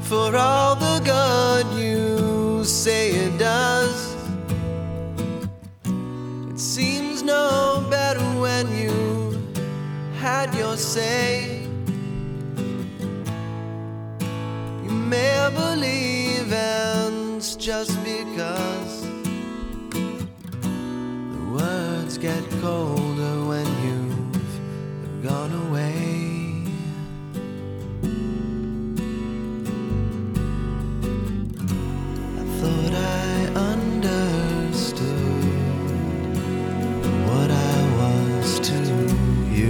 for all the good you say it does. It seems no better when you had your say. You may believe, and it's just because the words get colder when you've gone away. I thought I understood what I was to you.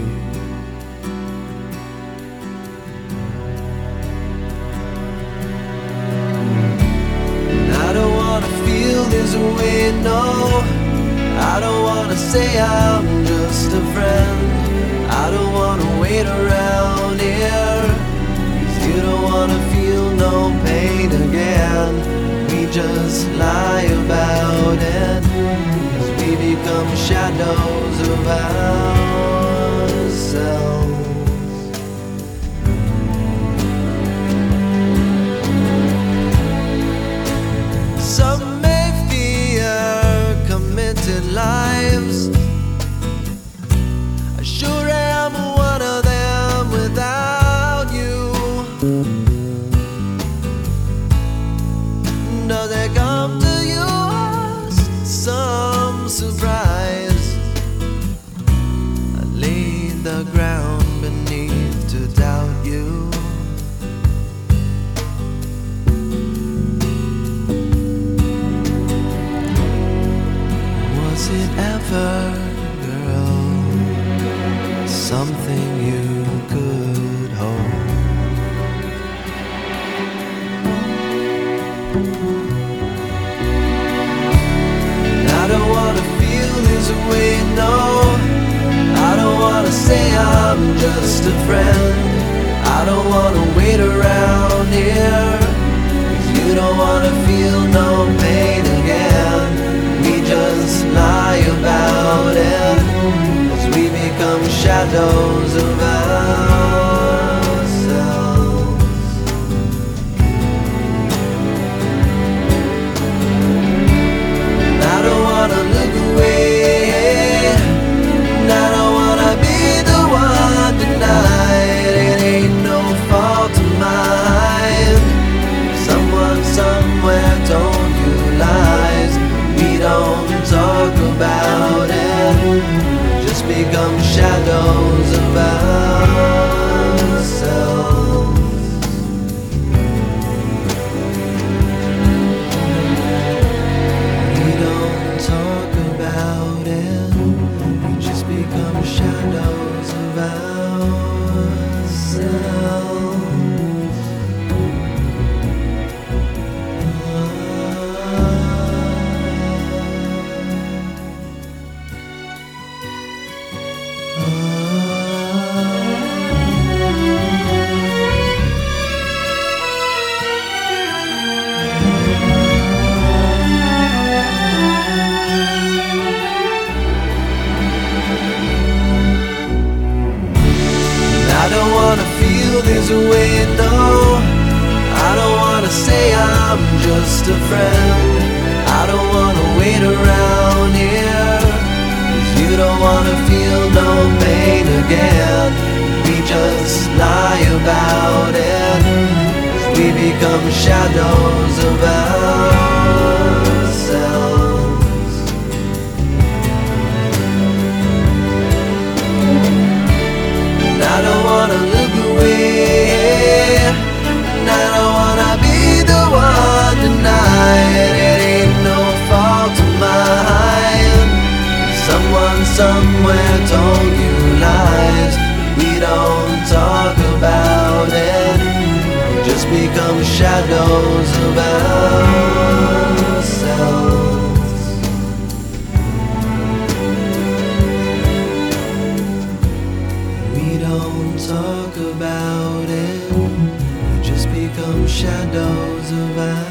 I don't wanna feel this way, no. I don't wanna say I'm just a friend. I don't wanna wait around here, 'cause you don't wanna feel no pain again. We just lie about it, 'cause we become shadows of ourselves. Some may fear committed lives. I sure am one of them without you. Does it come to you as some surprise? I laid the ground beneath to doubt you. Was it ever, girl, something you could hold? I don't wanna feel this way, no. I don't wanna say I'm just a friend. I don't wanna wait around here, 'cause you don't wanna feel no pain again. We just lie about it, 'cause we become shadows of ourselves. I don't wanna look away, and I don't wanna be the one tonight. It ain't no fault of mine. Someone somewhere told you lies. We don't talk about it, just become shadows of ourselves. We don't talk about it, we just become shadows of ourselves. I don't wanna feel this way, no. I don't wanna say I'm just a friend. I don't wanna wait around here, 'cause you don't wanna feel no pain again. We just lie about it, 'cause we become shadows of ourselves. I don't wanna look away, and I don't wanna be the one tonight. It ain't no fault of mine. Someone somewhere told you lies. We don't talk about it, we just become shadows of ourselves. We don't talk about it, we just become shadows of ourselves.